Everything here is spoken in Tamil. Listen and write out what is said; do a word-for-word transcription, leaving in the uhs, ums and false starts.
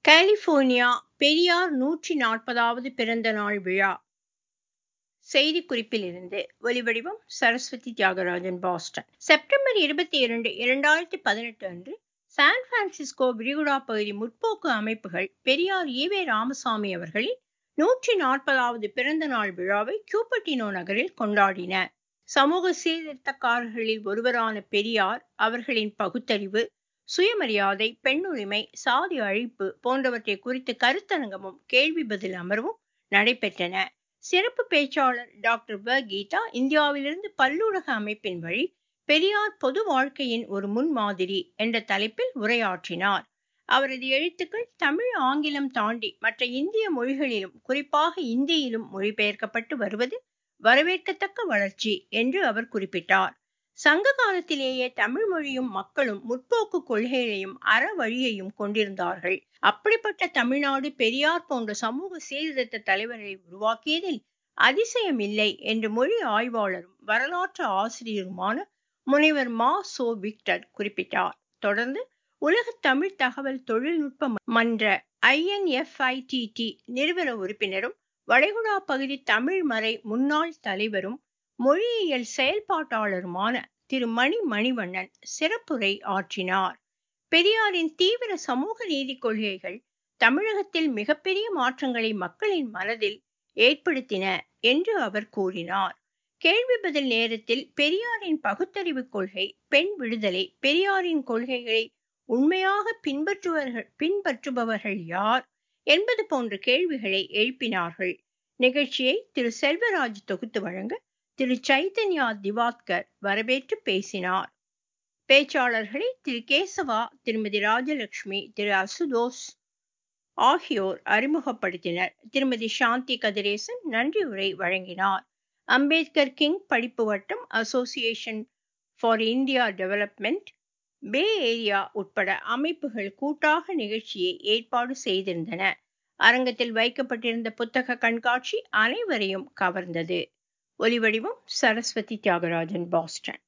கலிபோர்னியா பெரியார் நூற்றி நாற்பதாவது பிறந்த நாள் விழா. செய்திக்குறிப்பிலிருந்து ஒலிவடிவம் சரஸ்வதி தியாகராஜன், பாஸ்டன். செப்டம்பர் இருபத்தி இரண்டு, இரண்டாயிரத்தி பதினெட்டு அன்று சான் பிரான்சிஸ்கோ விரிகுடா பகுதி முற்போக்கு அமைப்புகள் பெரியார் ஈவே ராமசாமி அவர்களின் நூற்றி நாற்பதாவது பிறந்த நாள் விழாவை கியூபர்டினோ நகரில் கொண்டாடின. சமூக சீர்திருத்தக்காரர்களில் ஒருவரான பெரியார் அவர்களின் பகுத்தறிவு, சுயமரியாதை, பெண்ணுரிமை, சாதி அழிப்பு போன்றவற்றை குறித்து கருத்தரங்கமும் கேள்வி பதில் அமர்வும் நடைபெற்றன. சிறப்பு பேச்சாளர் டாக்டர் வ கீதா இந்தியாவிலிருந்து பல்லூடக அமைப்பின் வழி பெரியார் பொது வாழ்க்கையின் ஒரு முன்மாதிரி என்ற தலைப்பில் உரையாற்றினார். அவரது எழுத்துக்கள் தமிழ், ஆங்கிலம் தாண்டி மற்ற இந்திய மொழிகளிலும் குறிப்பாக இந்தியிலும் மொழிபெயர்க்கப்பட்டு வருவது வரவேற்கத்தக்க வளர்ச்சி என்று அவர் குறிப்பிட்டார். சங்க காலத்திலேயே தமிழ் மொழியும் மக்களும் முற்போக்கு கொள்கைகளையும் அற வழியையும் கொண்டிருந்தார்கள். அப்படிப்பட்ட தமிழ்நாடு பெரியார் போன்ற சமூக சீர்திருத்த தலைவர்களை உருவாக்கியதில் அதிசயம் இல்லை என்று மொழி ஆய்வாளரும் வரலாற்று ஆசிரியருமான முனைவர் மா. சோ. விக்டர் குறிப்பிட்டார். தொடர்ந்து உலக தமிழ் தகவல் தொழில்நுட்ப மன்ற I N F I T T நிறுவன உறுப்பினரும் வளைகுடா பகுதி தமிழ் மறை முன்னாள் தலைவரும் மொழியியல் செயல்பாட்டாளருமான திரு மணி மணிவண்ணன் சிறப்புரை ஆற்றினார். பெரியாரின் தீவிர சமூக நீதி கொள்கைகள் தமிழகத்தில் மிகப்பெரிய மாற்றங்களை மக்களின் மனதில் ஏற்படுத்தின என்று அவர் கூறினார். கேள்வி பதில் நேரத்தில் பெரியாரின் பகுத்தறிவு கொள்கை, பெண் விடுதலை, பெரியாரின் கொள்கைகளை உண்மையாக பின்பற்றுபவர்கள் பின்பற்றுபவர்கள் யார் என்பது போன்ற கேள்விகளை எழுப்பினார்கள். நிகழ்ச்சியை திரு செல்வராஜ் தொகுத்து வழங்க திரு சைதன்யா திவாத்கர் வரவேற்று பேசினார். பேச்சாளர்களை திரு கேசவா, திருமதி ராஜலட்சுமி, திரு அசுதோஸ் ஆகியோர் அறிமுகப்படுத்தினர். திருமதி சாந்தி கதிரேசன் நன்றி உரை வழங்கினார். அம்பேத்கர் கிங் படிப்பு வட்டம், Association for India Development, Bay Area உட்பட அமைப்புகள் கூட்டாக நிகழ்ச்சியை ஏற்பாடு செய்திருந்தன. அரங்கத்தில் வைக்கப்பட்டிருந்த புத்தக கண்காட்சி அனைவரையும் கவர்ந்தது. ஒலிவடிவம் சரஸ்வதி தியாகராஜன், பாஸ்டன்.